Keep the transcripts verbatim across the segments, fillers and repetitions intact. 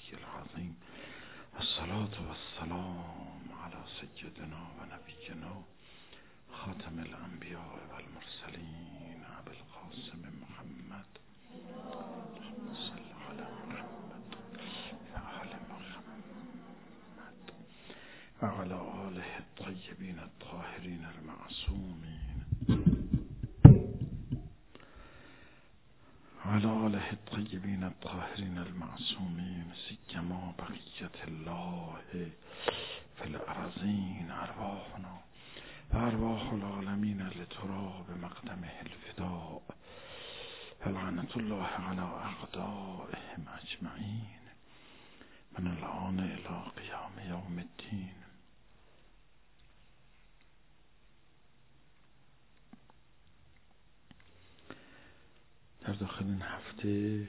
العظیم. الصلاة و السلام علی سیدنا و نبینا خاتم الانبیاء و المرسلین ابی القاسم محمد اللهم صل علی محمد و آل محمد و علی آله الطیبین الطاهرین المعصومین وعلى آله الطيبين الطاهرين المعصومين سيما بقية الله في الأرضين أرواحنا وأرواح العالمين لترى بمقدمه الفداء فلعنة الله على أعدائهم أجمعين من الآن إلى قيام يوم الدين. در داخل این هفته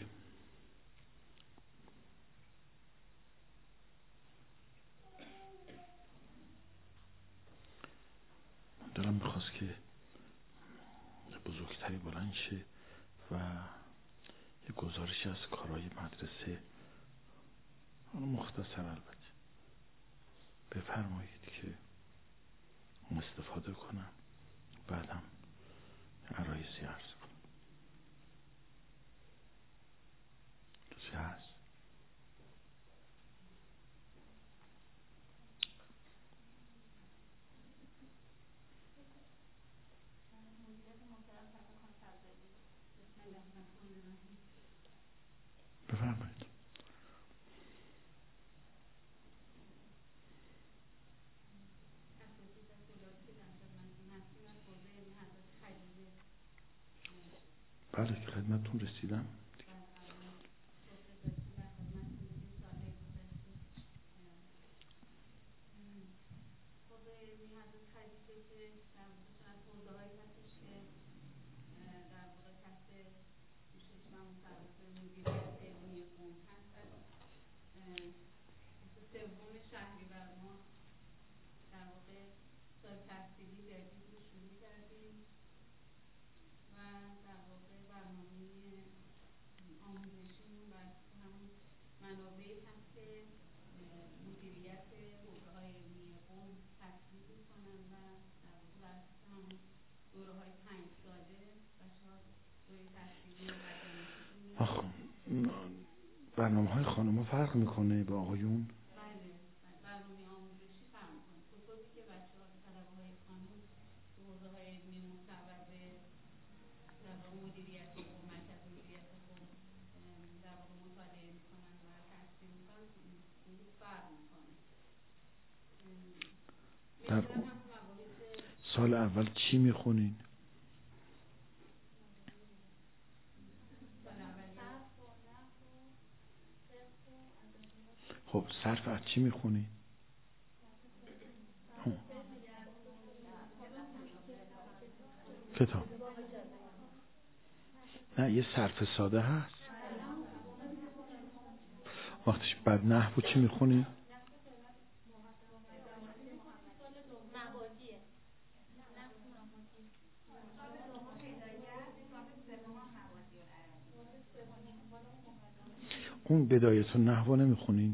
من دلم میخواست که بزرگتری بلند شه و یه گزارشی از کارهای مدرسه، مختصر البته، بفرمایید که استفاده کنم، بعدم عرایزی عرض کنم. چی هست؟ بفرمایید. بله که خدمتتون رسیدم. برنامه های خانم ها فرق میکنه با آقایون؟ بله، برنامه آموزشی فرق میکنه. خصوصی که بچه ها طلبه های خانم تو حوزه های علمی مصوبه در واقع مدیریت خوب، مرکز مدیریت خوب در واقع مطالعه میکنن و تحصیل میکنن، خیلی فرق میکنه. در سال اول چی میخونین؟ خب صرف از چی میخونی؟ کتاب. نه یه صرف ساده هست. وقتش بعد نحو چی میخونی؟ اون بدایت النحو نمیخونین؟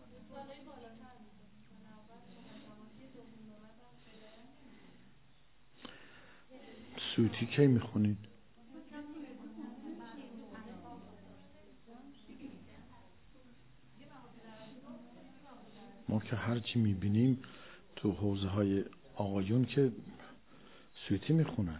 سوتی کی میخونید؟ ما که هرچی میبینیم تو حوزه های آقایون که سوتی میخونن.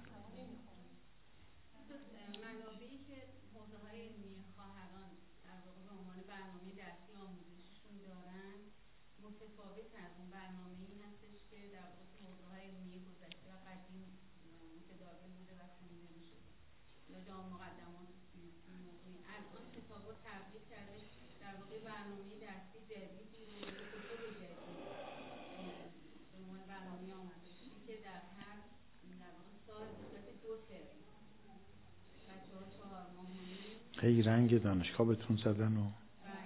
هی رنگ دانشگاه بهتون زدن و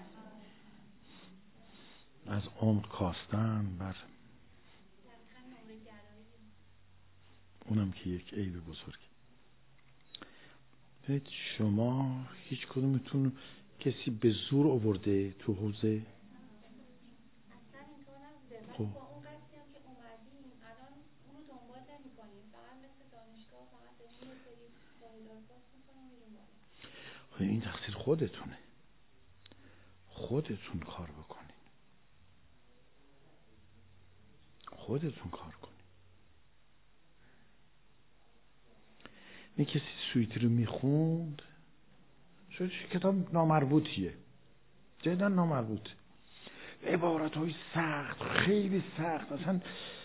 از عمق کاستن بر اونم که یک عیب بزرگ. ببینید شما هیچ کدومتون کسی به زور آورده تو حوزه؟ اصلا اینطور نبوده. ولی خب با اون قصدی هم که اومدیم الان اونو دنبال نمی کنیم، فقط مثل دانشگاه فقط داریم یه سری واحدها رو پاس میکنیم و میریم بالا. خب این تقصیر خودتونه، خودتون کار بکنین، خودتون کار کنین. این کسی سویتی رو میخوند، شاید کتاب نامربوطیه، جدا نامربوط، عبارت های سخت، خیلی سخت. اصلا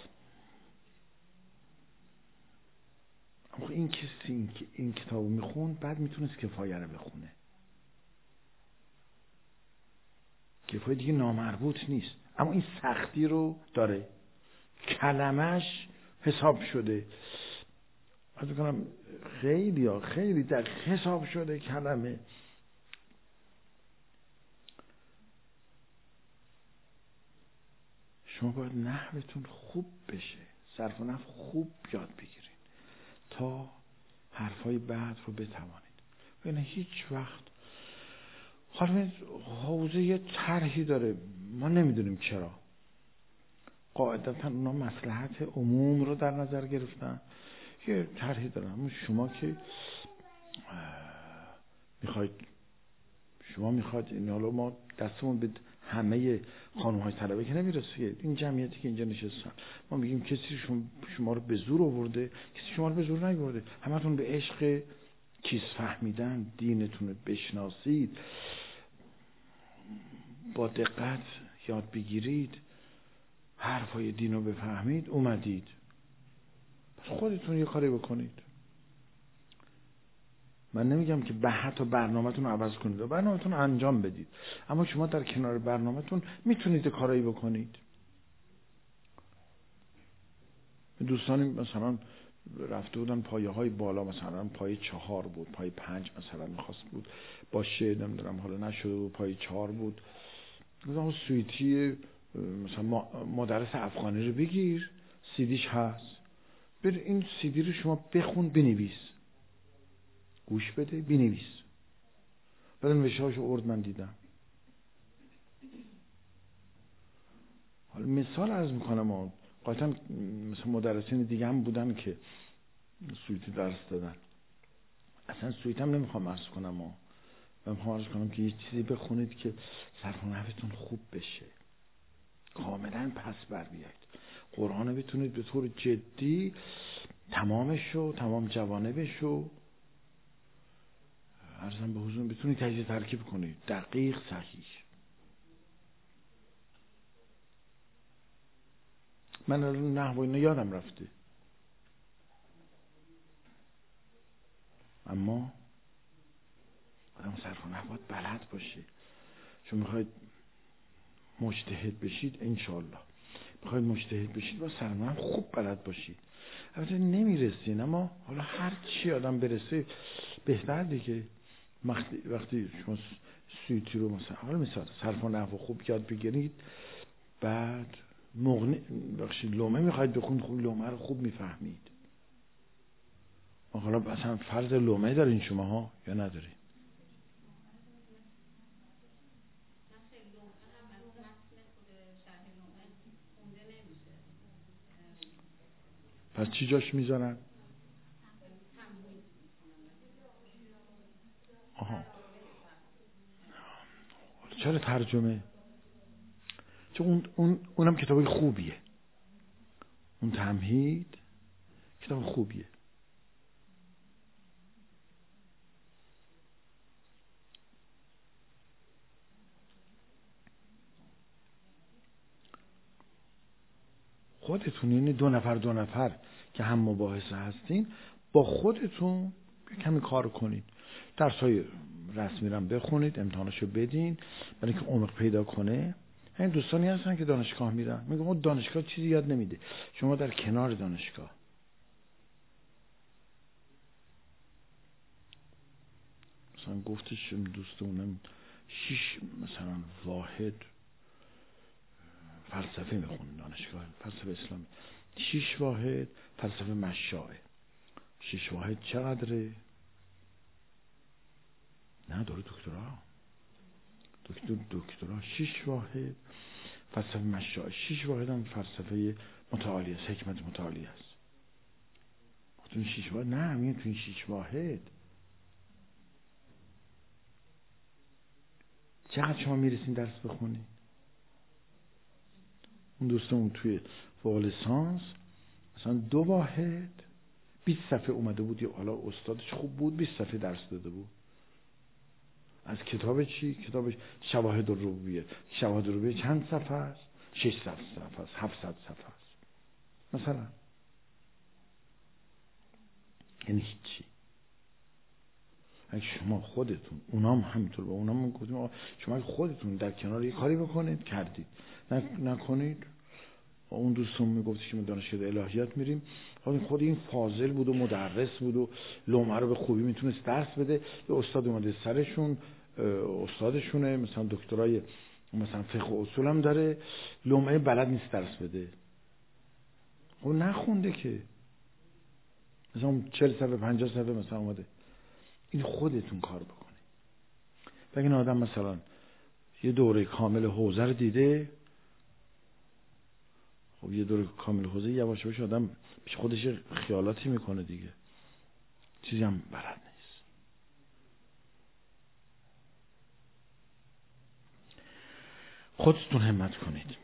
این کسی این, این کتاب رو میخوند بعد میتونست کفایه رو بخونه. کفایه دیگه نامربوط نیست، اما این سختی رو داره، کلمش حساب شده. از بکنم خیلی ها خیلی دقیق حساب شده کلمه. شما باید نحوتون خوب بشه، صرف و نحو خوب یاد بگیرین تا حرفای بعد رو بتوانید. یعنی هیچ وقت حالا حوزه یه طرحی داره، ما نمیدونیم چرا، قاعدتا اونا مصلحت عموم رو در نظر گرفتن، یه طرحی دارن. اما شما که میخواید شما میخواید این، حالا ما دستمون به همه خانم های طلبه که نمیرسه، این جمعیتی که اینجا نشستن، ما میگیم کسی شما, شما رو به زور آورده، کسی شما رو به زور نیاورده، همتون به عشق چیز فهمیدن، دینتون رو بشناسید، با دقت یاد بگیرید، حرفای دین رو بفهمید اومدید. پس خودتون یه کاری بکنید. من نمیگم که به حتی برنامه‌تون رو عوض کنید و برنامه‌تون رو انجام بدید، اما شما در کنار برنامه‌تون میتونید کارایی بکنید. دوستانی مثلا رفته بودن پایه های بالا، مثلا پایه چهار بود، پایه پنج مثلا میخواست بود باشه، نمیدونم حالا نشده بود، پایه چهار بود. مثلا سویتی مثلا مدرس افغانی رو بگیر، سیدیش هست، بر این سیدی رو شما بخون بنویس، گوش بده بنویس. بعد نوشته‌هاشو ارد من دیدم. حالا مثال عرض میکنم، قاطعا مثلا مدرسین دیگه هم بودن که سویتی درس دادن، اصلا سویتی هم نمیخوام عرض کنم، و میخوام عرض کنم که یه چیزی بخونید که صرف و نحوتون خوب بشه، کاملا پس بر بیاید. قرآن بتونید به طور جدی تمامشو، تمام جوانبشو عرضم به حضور بتونید تجزیه ترکیب کنید، دقیق صحیح. من الان نحو اینا یادم رفته، اما آدم صرف و نحو بلد باشه. چون میخواید مجتهد بشید، انشالله میخواید مجتهد بشید با صرف و نحو خوب بلد باشید. البته نمیرسین، اما حالا هر چی آدم برسه بهتر دیگه. وقتی وقتی شما سویتی رو مثلا حالا مثلا صرف و نحو خوب یاد بگیرید، بعد مغنی بخشید لومه میخواید بخونید، خوب لومه رو خوب میفهمید. حالا مثلا فرض لومه دارین شما ها یا ندارین؟ پس چی جاش میذارن؟ آها، چرا ترجمه؟ چون اون اون اونم کتابی خوبیه، اون تمهید کتاب خوبیه. خودتون، یعنی دو نفر دو نفر که هم مباحثه هستین، با خودتون کمی کار کنید. درسای رسمی رو بخونید، امتحاناشو بدین، برای اینکه عمق پیدا کنه. این دوستانی هستن که دانشگاه میرن، میگم اون دانشگاه چیزی یاد نمیده، شما در کنار دانشگاه مثلا گفتش دوستونم شش مثلا واحد فلسفه میخونن دانشگاه فلسفه اسلامی، شش واحد فلسفه مشاعه. شش واحد چقدره؟ نه داره دکترا. دکتر دکترا شش واحد، فلسفه مشاعر شش واحد هم فلسفه متعالی است، حکمت متعالی است. تو این شش واحد نه، همین تو این شش واحد چقدر شما میرسین درس بخونی؟ اون دوستمون توی فوق لیسانس مثلا دو واحد بیست صفحه اومده بود، یا حالا استادش خوب بود بیست صفحه درس داده بود. از کتاب چی؟ کتابش شواهد الربوبیه. شواهد الربوبیه چند صفحه است؟ ششصد صفحه است، هفتصد صفحه است مثلا. یعنی هیچی. اگه شما خودتون، اونام همینطور، با اونام گفتیم شما خودتون در کنار یه کاری بکنید، کردید، نکنید. اون دوستم میگفت که ما دانشگاه الهیات میریم، خود این فاضل بود و مدرس بود و لومه رو به خوبی میتونست درس بده، یه استاد اومده سرشون، استادشونه، مثلا دکترای مثلا فقه و اصول هم داره، لومه بلد نیست درس بده. خب نخونده که، مثلا چهل صفحه پنجاه صفحه مثلا اومده. این خودتون کار بکنید. و این آدم مثلا یه دوره کامل حوزه رو دیده، خب یه دوره کامل حوزه یواش یواش آدم پیش خودش خیالاتی میکنه دیگه، چیزی هم بلد نیست. خودتون همت کنید.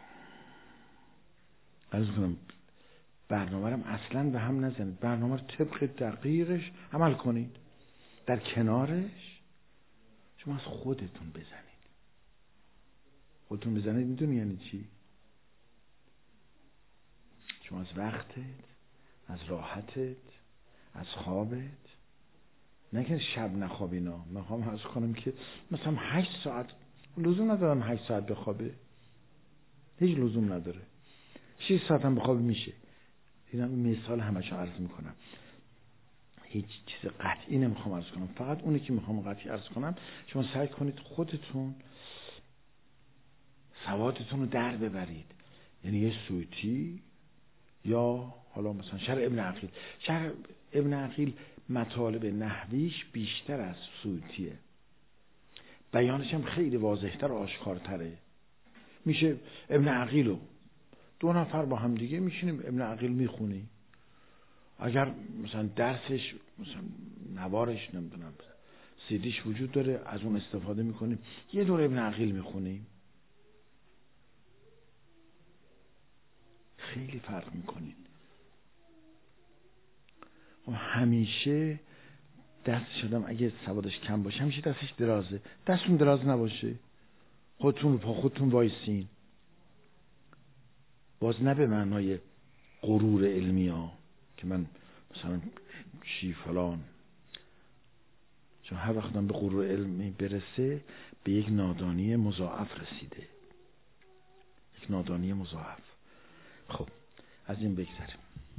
عرض کنم برنامه رو اصلا به هم نزنید، برنامه رو طبق دقیقش عمل کنید. در کنارش شما از خودتون بزنید. خودتون بزنید میدونی یعنی چی؟ شما از وقتت، از راحتت، از خوابت، نه که شب نخواب. اینا میخوام عرض کنم که مثلا هشت ساعت لزوم ندارم هشت ساعت بخوابه، هیچ لزوم نداره. شش ساعت هم بخواب میشه. اینا مثال همشو عرض میکنم، هیچ چیز قطعی نمیخوام عرض کنم، فقط اونی که میخوام قطعی عرض کنم. شما سعی کنید خودتون سوادتون رو در ببرید. یعنی یه سویتی یا حالا مثلا شرح ابن عقیل. شرح ابن عقیل مطالب نحویش بیشتر از سویتیه، بیانش هم خیلی واضحتر و آشکارتره. میشه ابن عقیل رو دو نفر با هم دیگه میشینیم ابن عقیل میخونیم. اگر مثلا درسش مثلا نوارش نمیدونم سیدیش وجود داره، از اون استفاده میکنیم، یه دور ابن عقیل میخونیم، خیلی فرق میکنیم. و همیشه دستش آدم اگه سوادش کم باشه همیشه دستش درازه، دستون دراز نباشه خودتون رو پا خودتون وایسین. باز نه به معنای غرور علمی ها که من مثلا چی فلان، چون هر وقت من به غرور علمی برسه به یک نادانی مضاعف رسیده، یک نادانی مضاعف. خب از این بگذاریم.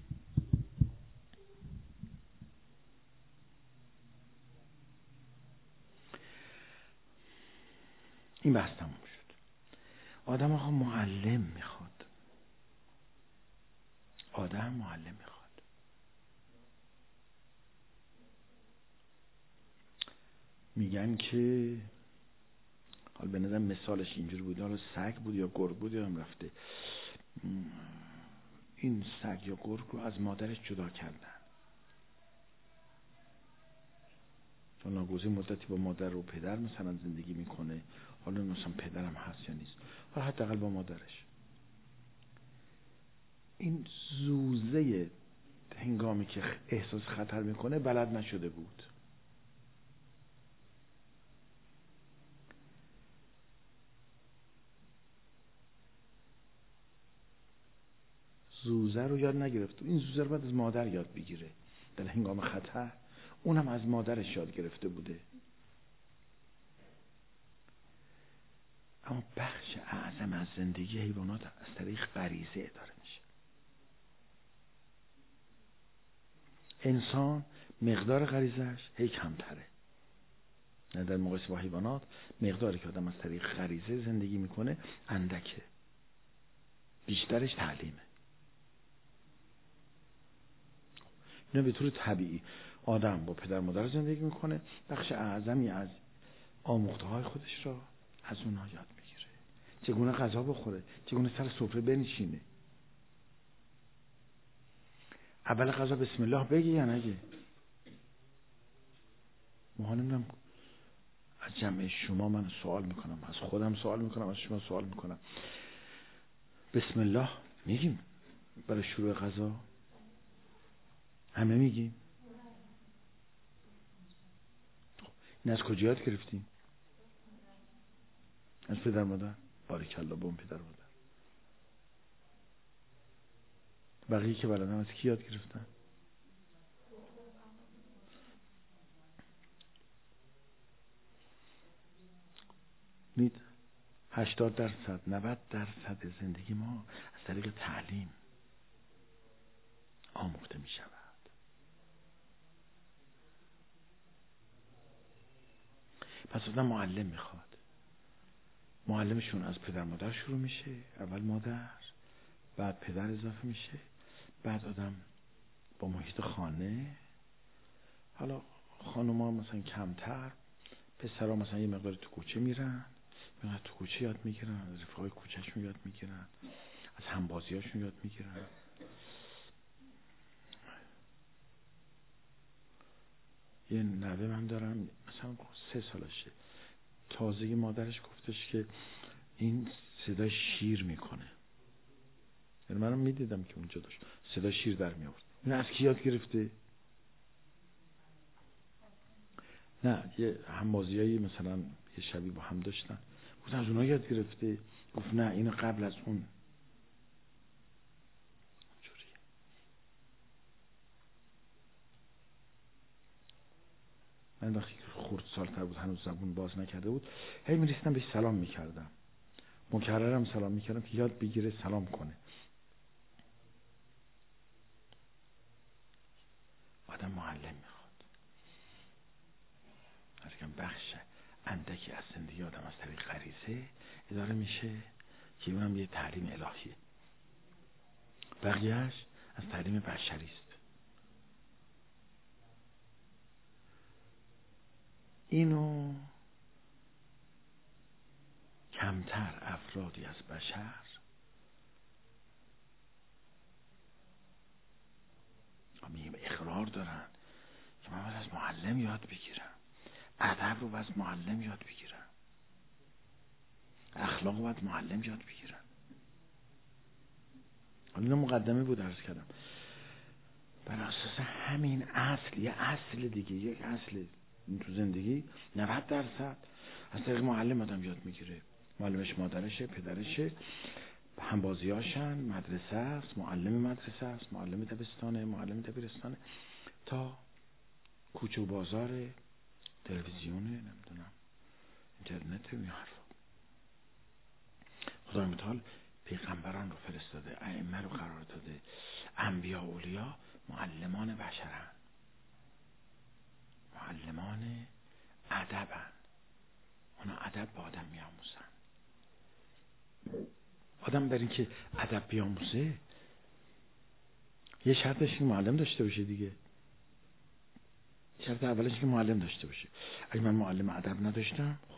این بحث تموم شد. آدم آقا معلم میخواد، آدم معلم میخواد. میگن که حالا به نظر مثالش اینجوری بود، حالا سگ بود یا گرگ بود یا هم رفته، این سگ یا گرگ رو از مادرش جدا کردن، چون ناگزیر مدتی با مادر و پدر مثلا زندگی میکنه، حالا مثلا پدرم هست یا نیست، حالا حداقل با مادرش. این زوزه هنگامی که احساس خطر میکنه بلد نشده بود، زوزه رو یاد نگرفت. این زوزه رو باید از مادر یاد بگیره در هنگام خطر، اونم از مادرش یاد گرفته بوده. اما بخش اعظم از زندگی حیوانات از طریق غریزه اداره میشه. انسان مقدار غریزش هی کمتره، نه در مقایسه با حیوانات مقداری که آدم از طریق غریزه زندگی میکنه اندکه، بیشترش تعلیمه. نه به طور طبیعی آدم با پدر مادر زندگی میکنه، بخش اعظمی از آموخته‌های خودش را از اونها یاد بگیره. چگونه غذا بخوره، چگونه سر سفره بنشینه. اول غذا بسم الله بگی یا نگی؟ ما نمیدونم، از جمع شما من سوال میکنم، از خودم سوال میکنم، از شما سوال میکنم. بسم الله میگیم برای شروع غذا؟ همه میگیم؟ خب این از کجا یاد گرفتیم؟ از پدر مادر؟ باریکالله به اون پدر مادر. بقیه که بلدن از کی یاد گرفتن؟ مید هشتاد درصد نود درصد زندگی ما از طریق تعلیم آموخته می شود. پس آدم معلم میخواد. معلمشون از پدر مادر شروع میشه، اول مادر، بعد پدر اضافه میشه، بعد آدم با محیط خانه، حالا خانوما مثلا کمتر، پسرها مثلا یه مقدار تو کوچه میرن، میرن تو کوچه یاد میگیرن، از رفقای کوچهشون یاد میگیرن، از همبازیاشون یاد میگیرن. یه نوه من دارم مثلا سه سالشه، تازه مادرش گفتش که این صدای شیر میکنه. یعنی منم میدیدم که اونجا داشت صدای شیر در میآورد. این از کی یاد گرفته؟ نه یه همبازیایی مثلا یه شبی با هم داشتن، گفت از اونها یاد گرفته؟ گفت نه اینو قبل از اون جوری. من وقتی که خورد سالتر بود، هنوز زبون باز نکرده بود، هی میرسیدم بهش سلام میکردم، مکررم سلام میکردم که یاد بگیره سلام کنه. آدم معلم میخواد. هرگاه بخش اندکی از زندگی آدم از طریق غریزه اداره میشه که اونم یه تعلیم الهیه، بقیهش از تعلیم بشری است. اینو کمتر افرادی از بشر میگم اقرار دارن که من باید از معلم یاد بگیرم، ادب رو باید معلم یاد بگیرم، اخلاق رو باید معلم یاد بگیرم. حالا مقدمه بود عرض کردم، بر اساس همین اصل، یه اصل دیگه، یک اصل تو زندگی نود درصد از طریق معلم آدم یاد میگیره. معلمش مادرشه، پدرشه، همبازیاشن، مدرسه است، معلم مدرسه است، معلم دبستانه، معلم دبیرستانه، تا کوچه و بازار، تلویزیونه، نمیدونم اینترنت و این حرفا. خدای متعال پیغمبران رو فرستاده، ائمه رو قرار داده، انبیا و اولیا معلمان بشرن، معلمان ادبن. اونا ادب با آدم میآموزن. آدم برای اینکه ادب بیاموزه یه شرطش که معلم داشته باشه دیگه. شرط اولش که معلم داشته باشه. اگه من معلم ادب نداشتم، خب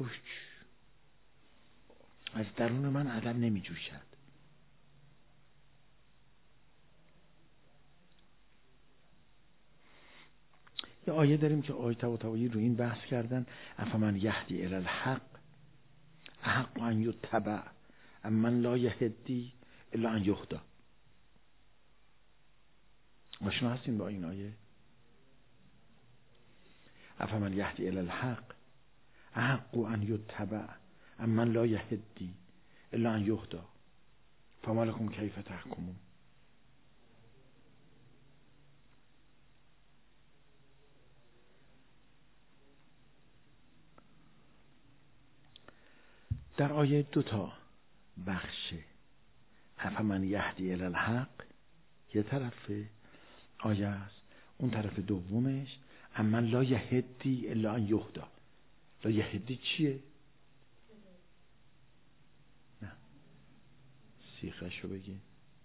از درون من ادب نمی جوشد. یه آیه داریم که آیه طباطبایی رو این بحث کردن، افمن یهدی الی الحق احق ان یتبع امن لا یهدی الا ان یهدی. آشنا هستین با این آیه؟ افمن یهدی الی الحق احق ان یتبع امن لا یهدی الا ان یهدی فما لکم کیف تحکمون. در آیه دو تا بخش افمن یهدی الی الحق یه طرف آیه است، اون طرف دومش امن لا یهدی الا ان یهدی. لا یهدی چیه؟ نه سیغش رو بگی.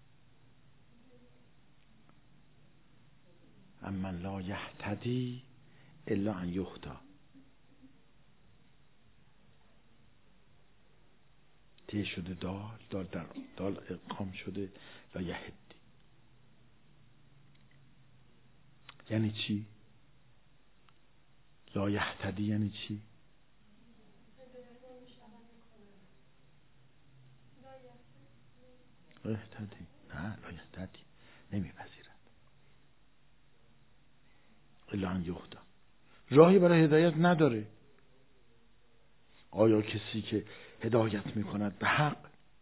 امن لا یهتدی الا ان یهدی. ته شده دال، دال در دال ادغام شده لا یهدی. یعنی چی؟ لا یهتدی یعنی چی؟ لا یهتدی، نه لا یهتدی نمیپذیرد. الا ان یهدی، راهی برای هدایت نداره. آیا کسی که هدایت میکند به حق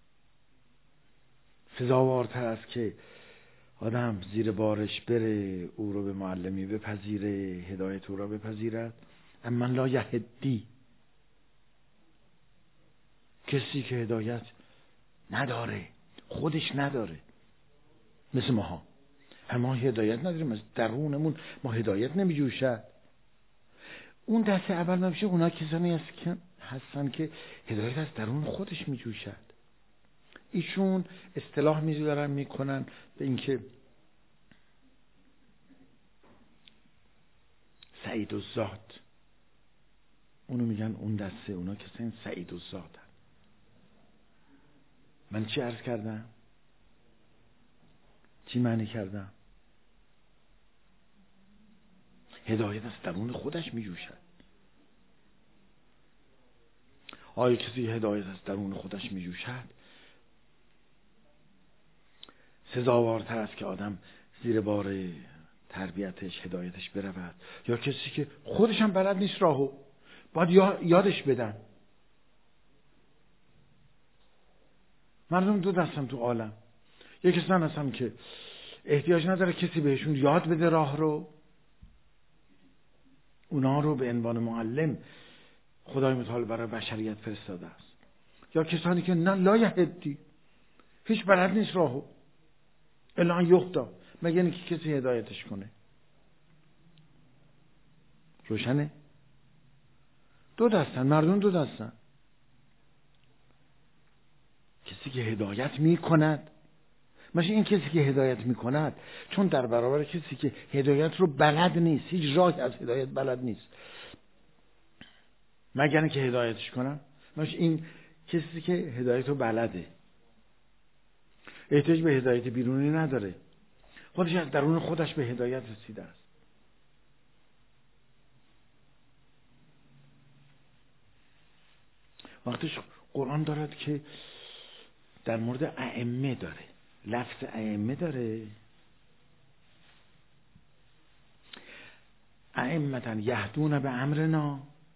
سزاوارتر است که آدم زیر بارش بره، او رو به معلمی بپذیره، هدایت او را بپذیرد؟ اما لا یهدی، کسی که هدایت نداره، خودش نداره، مثل ماها. اما هدایت نداریم، از درونمون ما هدایت نمیجوشد. اون دسته اول نمیشه، اونا کسانی هست که هستن که هدایت از درون خودش میجوشد. ایشون اصطلاح میذارن میکنن به اینکه سعید الذات، اونو میگن اون دسته، اونا کسانی سعید الذات. من چی عرض کردم؟ چی معنی کردم؟ هدایت از درون خودش میجوشد. آیا کسی هدایت از درون خودش میجوشد سزاوارتر است که آدم زیر بار تربیتش، هدایتش برود، یا کسی که خودش هم بلد نیست راهو باید یادش بدن؟ مردم دو دستن تو عالم. یکی کسان هستن که احتیاج نداره کسی بهشون یاد بده راه رو، اونا رو به عنوان معلم خدای متعال برای بشریت فرستاده است. یا کسانی که نه لا یهدی، هیچ بلد نیست راهو، الا ان یهدی، مگر اینکه کسی هدایتش کنه. روشنه؟ دو دستن، مردم دو دستن. کسی که هدایت می کند، مثل این کسی که هدایت می کند، چون در برابر کسی که هدایت رو بلد نیست، هیچ راهی از هدایت بلد نیست مگر اینکه هدایتش کنم، مثل این کسی که هدایت رو بلده، احتیاج به هدایت بیرونی نداره، خودش از درون خودش به هدایت رسیده است. وقتش قرآن دارد که در مورد ائمه داره، لفظ ائمه داره، ائمة یهدون به امرنا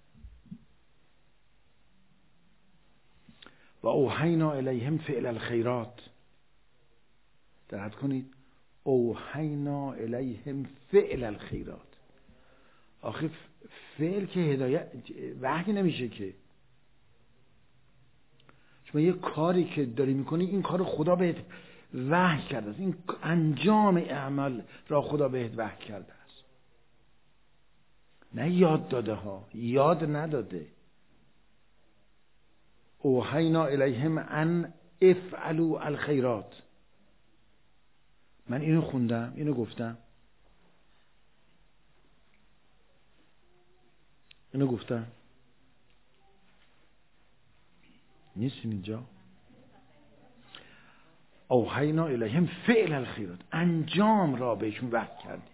و اوحینا الیهم فعل الخیرات. دقت کنید، اوحینا الیهم فعل الخیرات. آخه فعل که هدایت وحی نمیشه که. شما یه کاری که داری میکنی، این کار خدا بهت وحی کرده است، این انجام اعمال را خدا بهت وحی کرده است، نه یاد داده ها، یاد نداده. اوحینا الیهم ان افعلوا الخیرات. من اینو خوندم، اینو گفتم، اینو گفتم نیستین اینجا؟ اوحینا الیهم فعل الخیرات، انجام را بهشون وحی کردیم.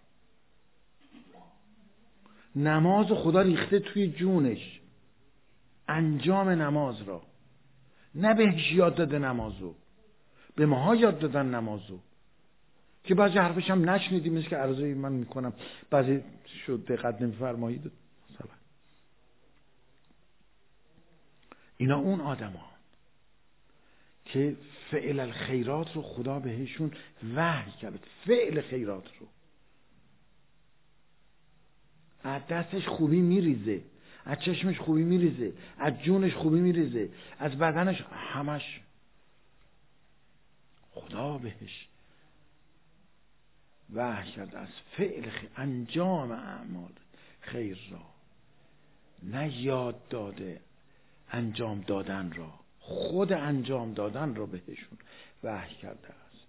نماز خدا ریخته توی جونش، انجام نماز را، نه بهش یاد داده نمازو، به ماها یاد دادن نمازو که بعضی حرفش هم نشنیدیم، مثل که عرضه من میکنم بعضی شد دقت نمیفرمایید مثلا. اینا اون آدم ها که فعل الخیرات رو خدا بهشون وحی کرد، فعل خیرات رو. از دستش خوبی میریزه، از چشمش خوبی میریزه، از جونش خوبی میریزه، از بدنش، همش خدا بهش وحی کرد از فعل خیر، انجام اعمال خیر را، نه یاد داده انجام دادن را، خود انجام دادن را بهشون وحی کرده است.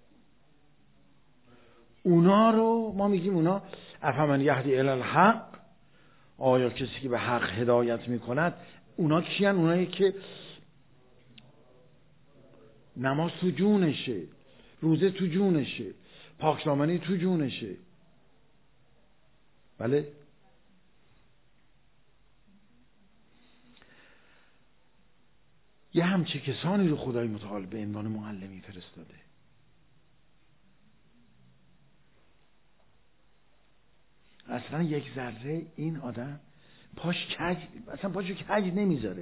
اونا رو ما میگیم اونا افمن یهدی الی الحق، آیا کسی که به حق هدایت میکند، اونا کیان؟ اونایی که نماز تو جونشه، روزه تو جونشه، پاکدامنی تو جونشه. بله؟ یه همچه کسانی رو خدای متعال به عنوان معلمی فرستاده. اصلا یک ذره این آدم پاش کج، اصلا پاشو کج نمیذاره.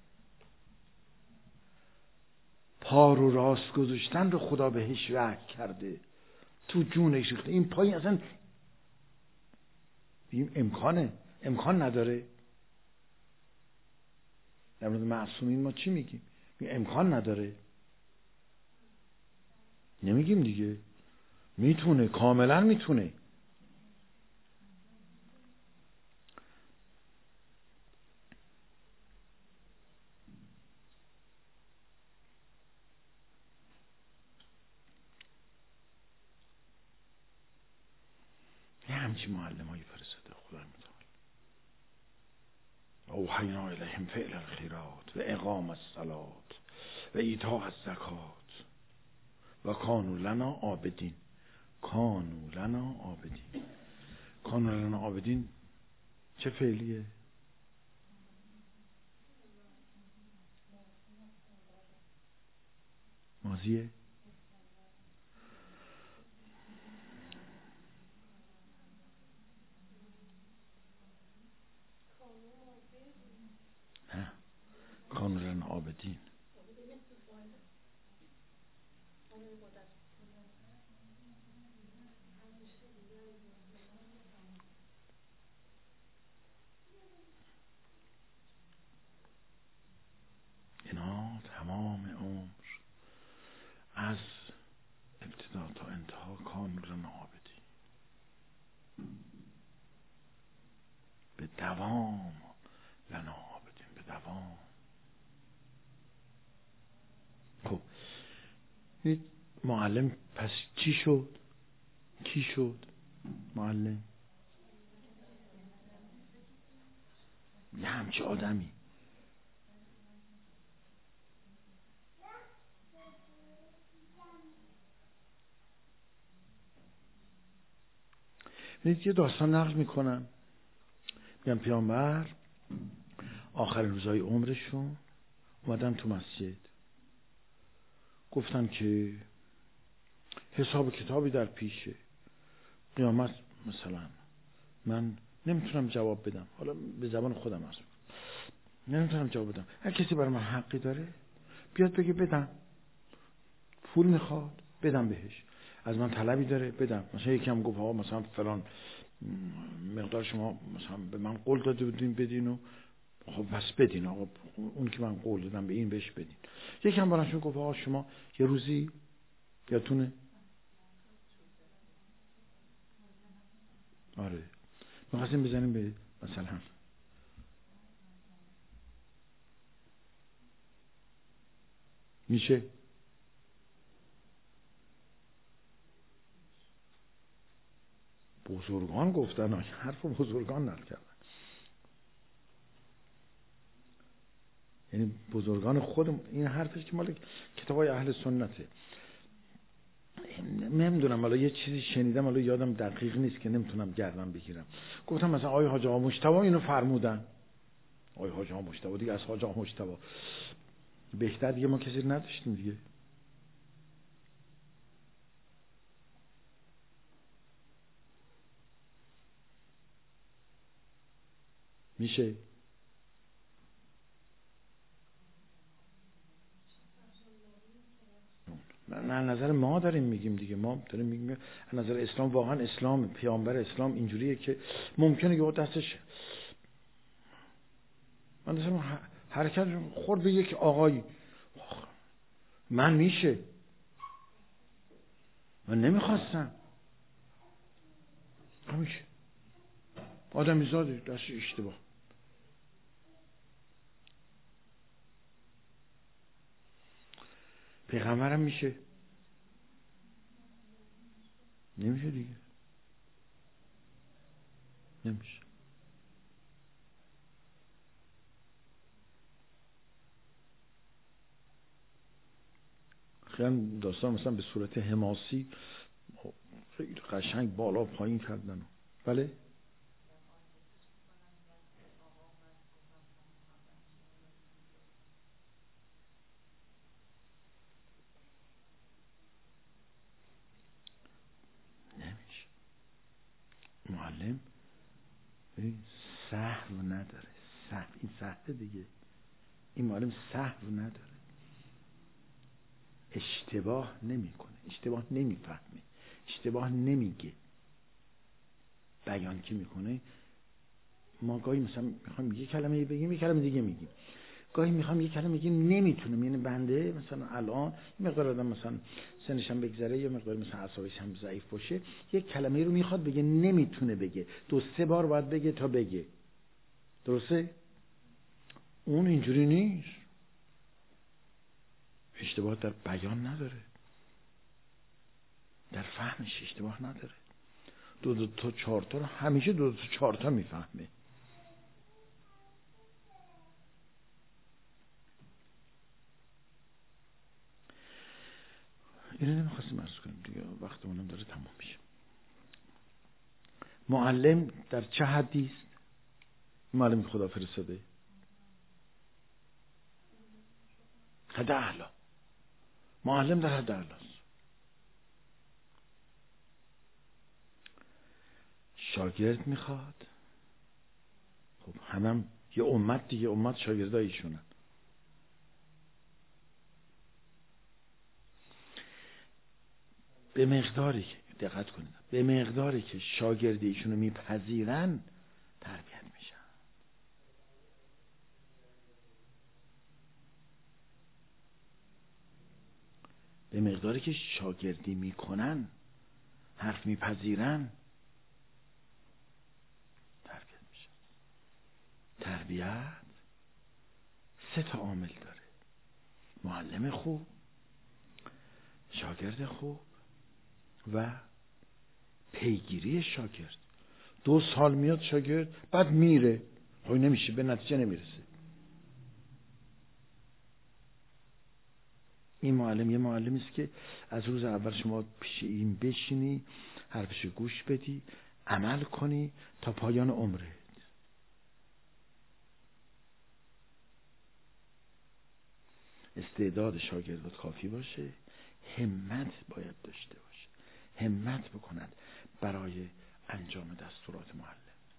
پا رو راست گذاشتن رو خدا بهش وحی کرده، تو جونش ریخته. این پای اصلا این امکانه امکان نداره. در مورد معصومین ما چی میگیم؟ امکان نداره، نمیگیم دیگه. میتونه، کاملا میتونه. یه همچی معلم هایی فرستاده خدا متعال. اوحینا الیهم فعل الخیرات و اقام الصلات و ایتاء الزکات و کانوا لنا عابدین. کانوا لنا عابدین. کانوا لنا عابدین چه فعلیه؟ ماضیه؟ نه، کانوا لنا عابدین. اینا تمام عمر از ابتدا تا انتها کانوا لنا عابدین، به دوام لنا عابدین، به دوام. خب معلم پس چی شد؟ کی شد معلم؟ یه همچه آدمی. یه داستان نقل میکنم، میگم پیامبر آخر روزای عمرشون اومدن تو مسجد، گفتن که حساب کتابی در پیشه، قیامت مثلا من نمیتونم جواب بدم، حالا به زبان خودم هست، نمیتونم جواب بدم. هر کسی برای من حقی داره بیاد بگه بدم، پول میخواد بدم بهش، از من طلبی داره بدم. مثلا یکی هم گفت ها مثلا فلان مقدار شما مثلا به من قول داده بودین بدین و خب بس بدین، آقا اون که من قول دادم به این بهش بدین. یکی هم براشون گفت آقا شما یه روزی یادتونه؟ آره می‌خواستیم بزنیم به مثلا میشه بزرگان گفتن، حرف بزرگان نقل کردن، یعنی بزرگان خودم. این حرفش که مال کتابای اهل سنته. نمیدونم، حالا یه چیزی شنیدم، حالا یادم دقیق نیست که نمیتونم گردن بگیرم. گفتم مثلا آقای حاج آقا مجتبی اینو فرمودن، آقای حاج آقا مجتبی دیگه، از حاج آقا مجتبی بهتر دیگه ما کسی نداشتیم دیگه. میشه من نظر ما داریم میگیم دیگه، ما داریم میگیم نظر اسلام. واقعا اسلام، پیامبر اسلام اینجوریه که ممکنه که دستش من دستم حرکت خورد به یک آقایی، من میشه، من نمیخواستم، همیشه آدمی زاده دست اشتباه. پیغمبرم میشه، نمیشه دیگه، نمیشه. خیلی داستان مثلا به صورت حماسی خیلی قشنگ بالا پایین کردن. بله نمیشه. معلم سهو نداره. سهو، این سهو دیگه، این معلم سهو نداره، اشتباه نمیکنه، اشتباه نمیفهمه، اشتباه نمیگه. بیان که میکنه، ما گاهی مثلا میخوایم یه کلمه بگیم یه کلمه دیگه میگیم، گاهی میخوام یه کلمه بگیم نمیتونم. یعنی بنده مثلا الان یه مقدار آدم مثلا سنش هم بگذره یا مقدار مثلا اعصابش هم ضعیف باشه، یه کلمه رو میخواد بگه نمیتونه بگه، دو سه بار باید بگه تا بگه. درسته؟ اون اینجوری نیست، اشتباه در بیان نداره، در فهمش اشتباه نداره. دو دو تا چهار تا رو همیشه دو دو تا چهار تا میفهمه. اینو نمیخواستیم عرض کنیم دیگه، وقتمونم داره تمام میشه. معلم در چه حدی است؟ معلم خدا فرستاده حد اعلی. معلم در حد اعلی است. شاگرد میخواد، خب همم یه امت دیگه، امت شاگردای ایشونن. به مقداری که دقت کنید، به مقداری که شاگرد ایشونو میپذیرن تربیت میشن. به مقداری که شاگردی میکنن، حرف میپذیرن، تربیت میشن. تربیت سه تا عامل داره: معلم خوب، شاگرد خوب و پیگیری شاگرد. دو سال میاد شاگرد بعد میره، خب نمیشه، به نتیجه نمیرسه. این معلم یه معلمی است که از روز اول شما پیش این بشینی، حرفش گوش بدی، عمل کنی تا پایان عمرت. استعداد شاگردات کافی باشه، همت باید داشته باشه، همت بکند برای انجام دستورات معلم.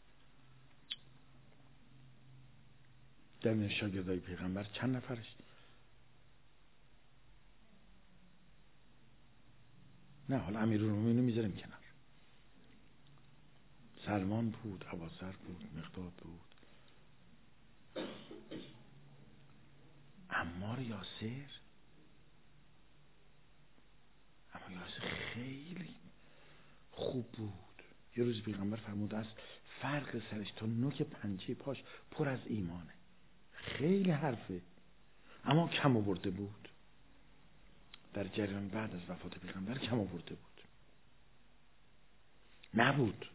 در این شاگردای پیغمبر چند نفرش؟ نه حالا امیرالمومنین رو میذاریم کنار. سلمان بود، ابوذر بود، مقداد بود، عمار یاسر. اما یاسر خیلی خوب بود. یه روز پیغمبر فرمود است فرق سرش تا نوک پنجه پاش پر از ایمانه. خیلی حرفه اما کم آورده بود. در جریان بعد از وفات پیغمبر کم آورده بود. نبود،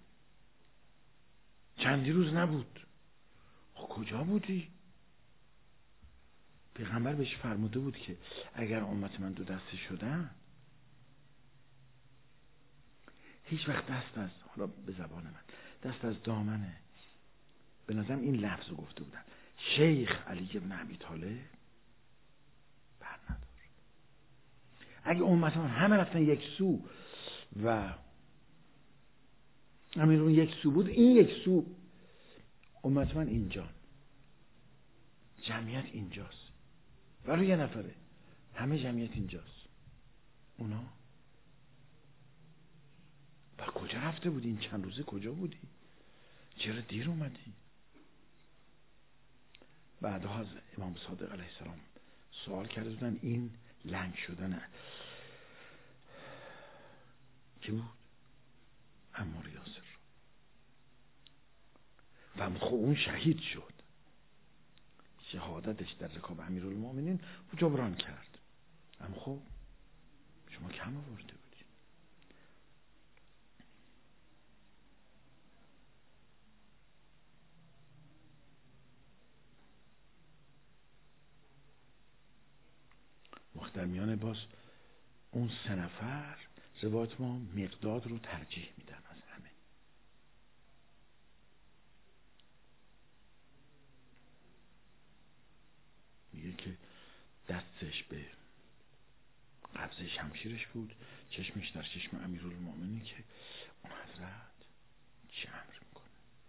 چندی روز نبود. خب کجا بودی؟ پیغمبر بهش فرموده بود که اگر امت من دو دسته شدن، هیچ وقت دست از، حالا به زبان من، دست از دامنه، به نظرم این لفظ رو گفته بودن، شیخ علی ابن ابی طالب بر ندار. اگه امت من همه رفتن یک سو و همین اون یک سو بود، این یک سو، امت من اینجا، جمعیت اینجاست، ولی یه نفره، همه جمعیت اینجاست. اونا و کجا رفته بودی؟ این چند روزه کجا بودی؟ چرا دیر اومدی؟ بعدها از امام صادق علیه السلام سوال کرده بودن این لنگ شدنه کی بود؟ عمار یاسر. و خب اون شهید شد، شهادتش در رکاب امیرالمومنین جبران کرد. اما خب شما کم آورده بودی. در میان باز اون سه نفر روایت ما مقداد رو ترجیح میدن از همه. میگه که دستش به قبضه شمشیرش بود، چشمش در چشم امیرالمومنین که اون حضرت چه امر میکنه.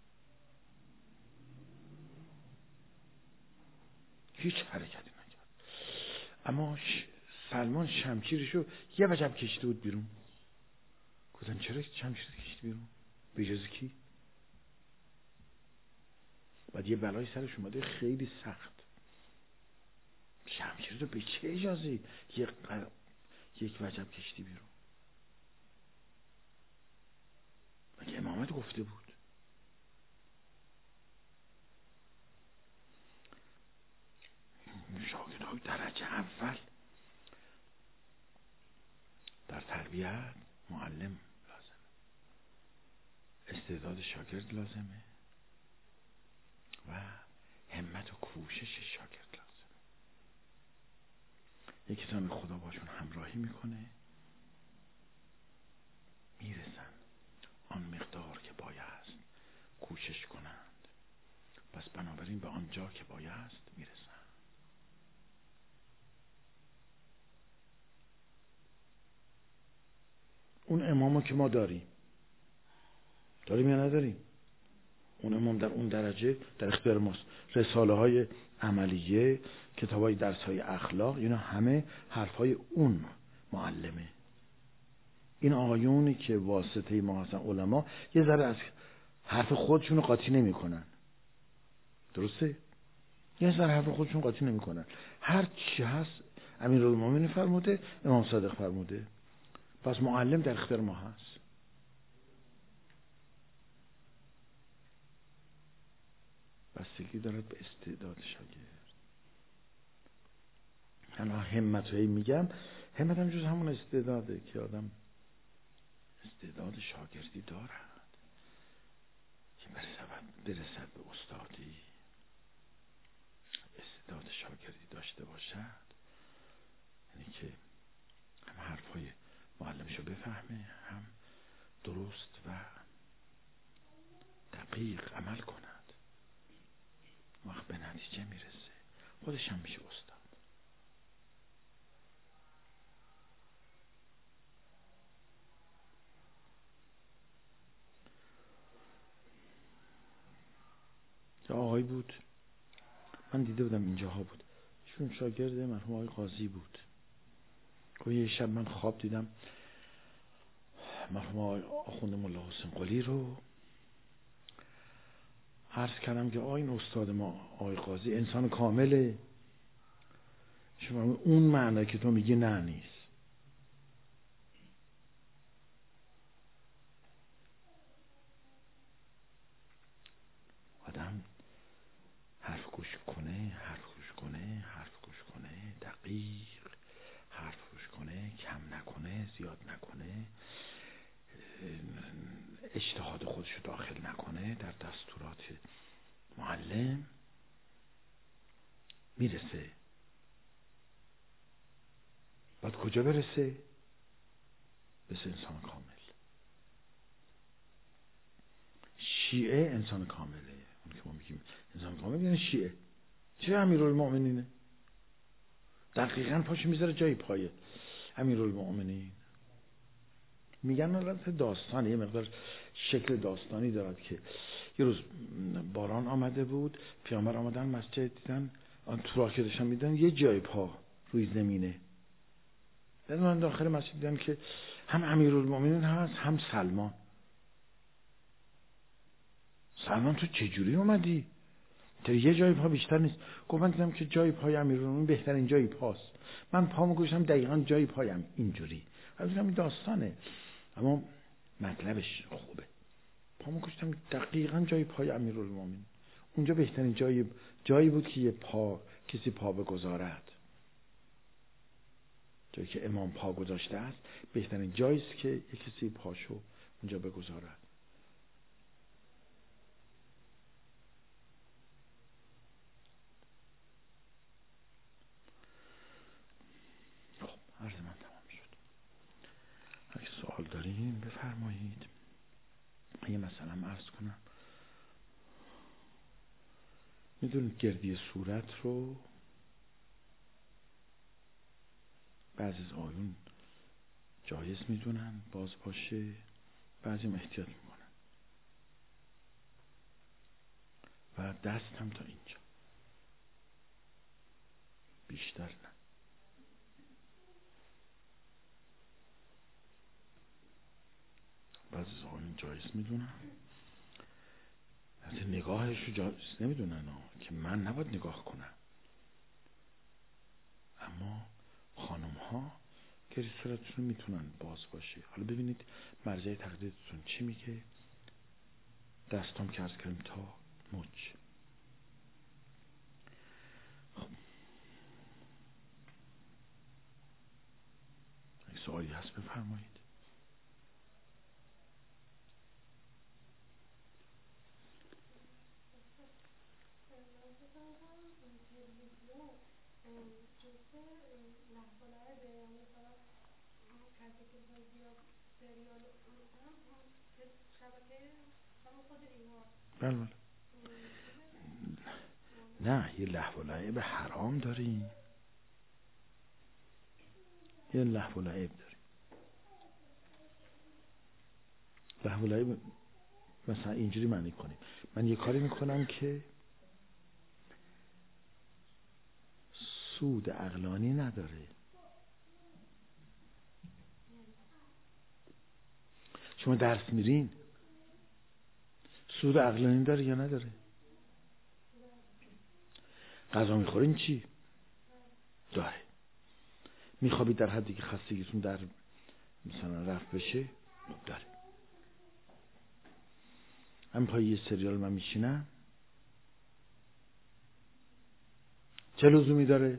هیچ حرکتی نکرد، اما سلمان شمشیرشو یه وجب کشیده بود بیرون. گفتن چرا شمشیر کشیده بیرون؟ به اجازه کی؟ بعد یه بلای سرش اومده خیلی سخت. شمشیر رو به چه اجازه یک قر... یک وجب کشیدی بیرون؟ مگه امامت گفته بود؟ شاگردهای درجه اول در تربیت معلم لازمه، استعداد شاگرد لازمه و همت و کوشش شاگرد لازمه. یکی کسانی خدا باشون همراهی میکنه، میرسن آن مقدار که بایست کوشش کنند، پس بنابراین به آنجا که بایست میرسن. اون امامو که ما داریم داریم یا نداریم؟ اون امام در اون درجه در اختیار ماست. رساله های عملیه، کتاب های درس های اخلاق، اینا همه حرف های اون معلمه. این آقایونی که واسطه ما هستن علما یه ذره از حرف خودشون قاطی نمی کنن. درسته؟ یه ذره حرف خودشون قاطی نمی کنن. هر چی هست امیرالمومنین فرموده، امام صادق فرموده. پس معلم در اختیار ما هست. بستگی دارد به استعداد شاگرد. انا همت رو میگم، همت هم جز همون استعداده که آدم استعداد شاگردی دارد که برسد, برسد به استادی، استعداد شاگردی داشته باشد، یعنی که هم حرفای معلمشو بفهمه، هم درست و دقیق عمل کند. وقت به نتیجه میرسه، خودش هم میشه استاد. یه آقایی بود، من دیده بودم اینجاها بود، ایشون شاگرد مرحوم آقای قاضی بود. گویا یه شب من خواب دیدم مرحوم آقای آخوند ملا حسین قلی رو. عرض کردم که آقای این استاد ما آقای قاضی انسان کامله. شما اون معنی که تو میگی نه نیست. آدم حرف گوش کنه، حرف گوش کنه، حرف گوش کنه، دقیق حرف گوش کنه، کم نکنه، زیاد نکنه، اجتهاد خودش رو داخل نکنه در دستورات معلم، میرسه. بعد کجا برسه؟ بسه انسان کامل. شیعه انسان کامله. اون که ما میگیم انسان کامل یعنی شیعه. چه امیرالمومنینه؟ دقیقاً پاشو میذاره جای پایه امیرالمومنین. میگن البته داستانه، یه مقدار شکل داستانی دارد که یه روز باران آمده بود، پیامبر آمدن مسجد، دیدن آن تو راه که داشتن میدن یه جای پا روی زمینه. بعد من داخل مسجد دیدم که هم امیرالمومنین هست هم سلمان. سلمان تو چجوری اومدی؟ تو یه جای پا بیشتر نیست. گفت من دیدم که جای پای امیرالمومنین بهترین جای پاست. من پامو گذاشتم دقیقاً جای پایم اینجوری. دیدم این داستانه اما مطلبش خوبه. پامو گذاشتم دقیقاً جای پای امیرالمومنین. اونجا بهترین جای جایی بود که یه پا کسی پا بگذارد. جایی که امام پا گذاشته است بهترین جایی است که یک کسی پاشو اونجا بگذارد. خب عرض من تمام شد. دارین بفرمایید. یه مثلا عرض کنم، میدونید گردی صورت رو بعضی از آیون جایز میدونن باز باشه، بعضی هم احتیاط میکنن و دست هم تا اینجا، بیشتر نه. بعضی از آیون جایز میدونن، حتی نگاهش رو جایز نمیدونن که من نباید نگاه کنم، اما خانم ها گردی صورتشون میتونن باز باشه. حالا ببینید مرجع تقلیدتون چی میگه. دستام که عرض کردیم تا مچ. خب اگه سوالی هست بفرمایید. بله بله. نه یه لهو و لعب حرام داریم، یه لهو و لعب داریم. لهو و لعب مثلا اینجوری معنی کنیم، من یه کاری میکنم که سود عقلانی نداره. شما درس میرین، سود عقلانی داره یا نداره؟ غذا میخورین چی؟ داره. میخوابید در حدی که خستگیتون در مثلا رفت بشه؟ داره. هم پای یه سریال من میشینم، چه لزومی داره؟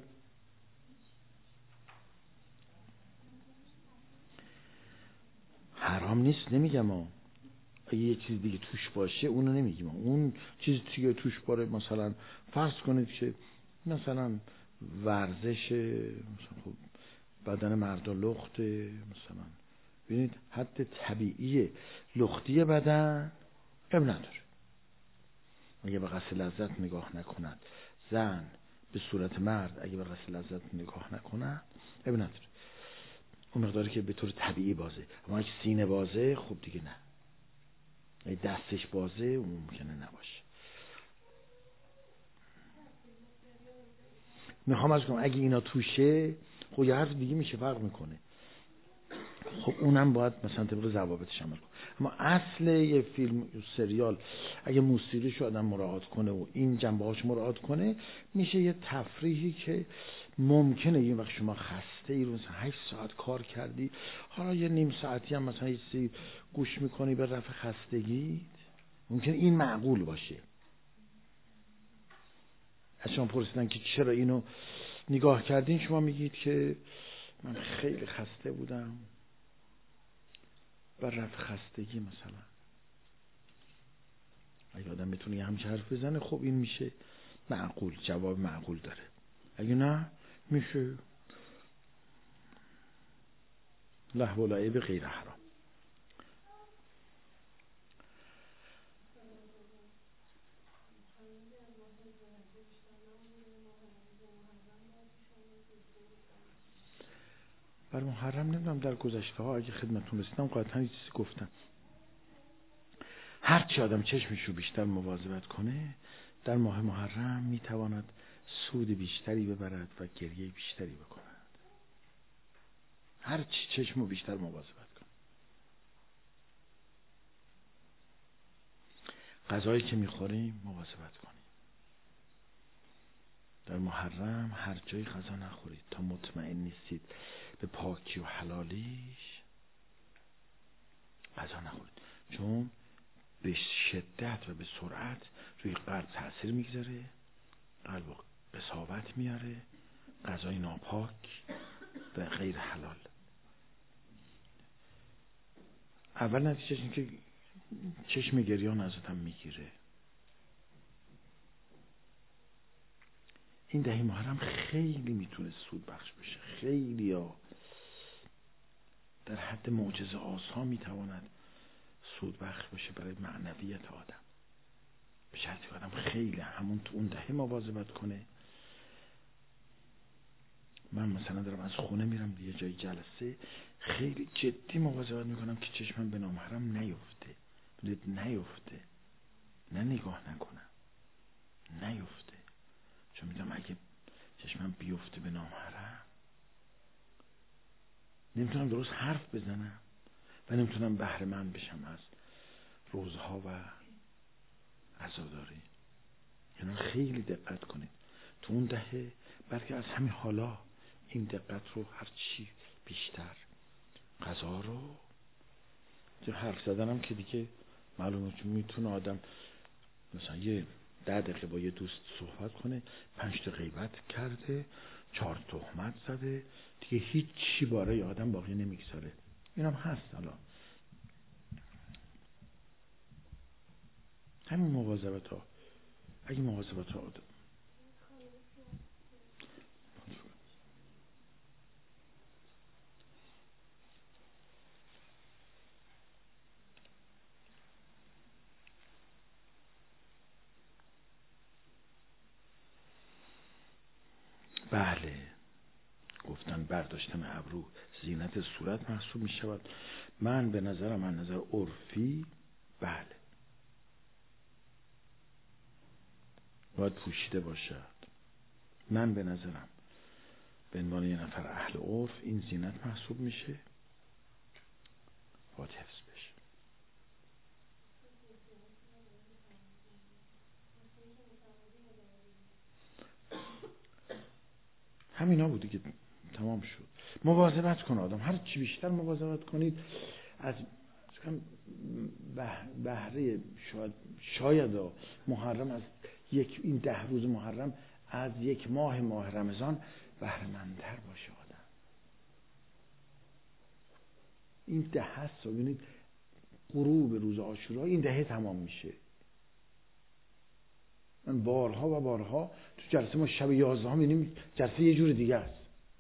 حرام نیست نمیگم ها، اگه یه چیز دیگه توش باشه اونو نمیگیم. اون چیز دیگه توش باره، مثلا فرض کنید که مثلا ورزش، مثلا خب بدن مردا لخته، مثلا ببینید حد طبیعی لختی بدن اب نداره. اگه به قصد لذت نگاه نکند زن به صورت مرد، اگه به قصد لذت نگاه نکند اب نداره، اون مقداری که به طور طبیعی بازه. اما اگه سینه بازه خب دیگه نه، اگه دستش بازه اون ممکنه نباشه. میخوام از کنم اگه اینا توشه خب یه حرف دیگه میشه، فرق میکنه. خب اونم باید مثلا طبق ضوابطش عمل کنه. اما اصل یه فیلم یا سریال اگه موسیقیش رو آدم مراعات کنه و این جنبه هاش مراعات کنه، میشه یه تفریحی که ممکنه یه وقت شما خسته ای رو مثلا هشت ساعت کار کردی، حالا یه نیم ساعتی هم مثلا یه چیزی گوش میکنی به رفع خستگی، ممکن این معقول باشه. از شما پرسیدن که چرا اینو نگاه کردین، شما میگید که من خیلی خسته بودم، بر رفع خستگی مثلا. اگه آدم بتونه یه همچه حرف بزنه خب این میشه معقول، جواب معقول داره. اگه نه میشه لهو و لعب غیر حرام. بر محرم نمیدونم در گذشته ها اگه خدمتون رسیدم قطعا یه چیزی گفتم. هرچی آدم چشمش رو بیشتر مواظبت کنه در ماه محرم میتواند سود بیشتری ببرد و گریه بیشتری بکند. هرچی چشم رو بیشتر مواظبت کنه. غذایی که میخوریم مواظبت کنیم. در محرم هر جایی غذا نخورید تا مطمئن نیستید به پاکی و حلالیش غذا نخورید، چون به شدت و به سرعت روی قلب تأثیر میگذاره، قلب و قساوت میاره، غذای ناپاک و غیر حلال. اول نتیجهش این که چشم گریان ازتم میگیره. این دهی محرم خیلی میتونه سود بخش بشه، خیلی ها. در حد معجزه آسا میتواند سود بخش باشه برای معنویت آدم، به شرطی که آدم خیلی همون تو اون دهه مواظبت کنه. من مثلا دارم از خونه میرم یه جای جلسه، خیلی جدی مواظبت میکنم که چشمم به نامحرم نیفته، نیفته نه نگاه نکنم، نیفته، چون میدونم اگه چشمم بیفته به نامحرم نمیتونم درست حرف بزنم و نمیتونم بهره مند بشم از روزها و عزاداری. یعنی خیلی دقت کنید تو اون دهه، بلکه از همین حالا این دقت رو هر چی بیشتر. غذا رو حرف زدنم که دیگه معلومه، چون میتونه آدم مثلا یه ده دقیقه با یه دوست صحبت کنه، پنج تا غیبت کرده، چهار تهمت زده، دیگه هیچ چی برای آدم باقی نمیگذاره. اینم هست. حالا همین مواظبت ها، اگه مواظبت ها آدم بله گفتن برداشتن ابرو زینت صورت محسوب می شود. من به نظرم، من نظر عرفی بله باید پوشیده باشد. من به نظرم به عنوان یه نفر اهل عرف این زینت محسوب میشه، باید حفظ بشه. همینا بودی که تمام شد. مواظبت کن آدم، هر چی بیشتر مواظبت کنید از بهره شاید شاید محرم، از یک این ده روز محرم، از یک ماه ماه رمضان بهره مندتر باشه آدم. این ده هست، ببینید غروب روز عاشورا این دهه تمام میشه. من بارها و بارها تو جلسه ما شب یازده ها می‌بینیم جلسه یه جور دیگه است.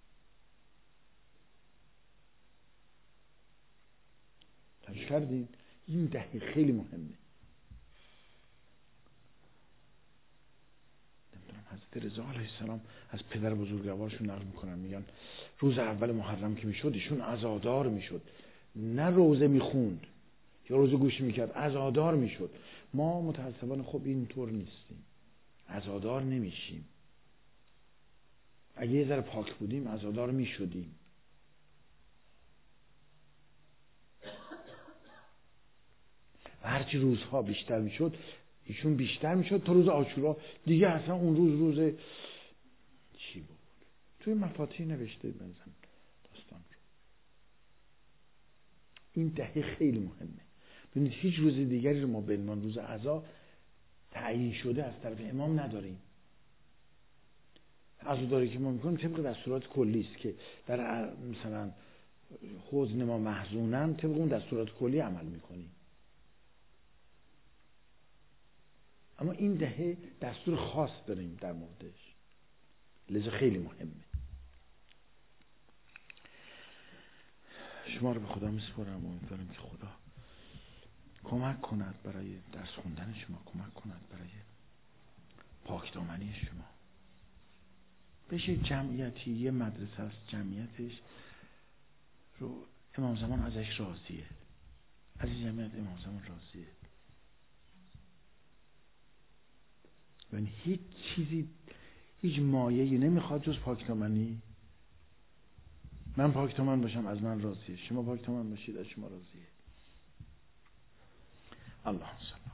توجه کردین؟ این دهه خیلی مهمه. نمیدونم حضرت رضا علیه السلام از پدر بزرگوارشون نقل میکنن، میگن روز اول محرم که میشد ایشون عزادار میشد، نه روزه میخوند یا روزه گوش میکرد، عزادار میشد. ما متاسفانه خب اینطور نیستیم، عزادار نمیشیم. اگه یه ذره پاک بودیم عزادار میشدیم. و هرچی روزها بیشتر میشد ایشون بیشتر میشد تا روز عاشورا دیگه اصلا اون روز روز چی بود؟ توی مفاتیح نوشته بنزن داستان رو. این دهه خیلی مهمه. ببینید هیچ روز دیگری رو ما به عنوان روز عزا تعیین شده از طرف امام نداریم. عزاداری که ما میکنیم طبق دستورات کلی است که در مثلا حزن ما محزونن طبق اون دستورات کلی عمل میکنیم. اما این دهه دستور خاص داریم در موردش، لذا خیلی مهمه. شما رو به خدا میسپارم و امیدوارم که خدا کمک کند برای درس خوندن شما، کمک کند برای پاکدامنی شما. بشه جمعیتی، یه مدرسه است جمعیتش رو امام زمان ازش راضیه، از این جمعیت امام زمان راضیه. یعنی هیچ چیزی، هیچ مایه‌ای نمیخواد جز پاکدامنی. من پاکدامن باشم از من راضیه، شما پاکدامن باشید از شما راضیه. اللهم صل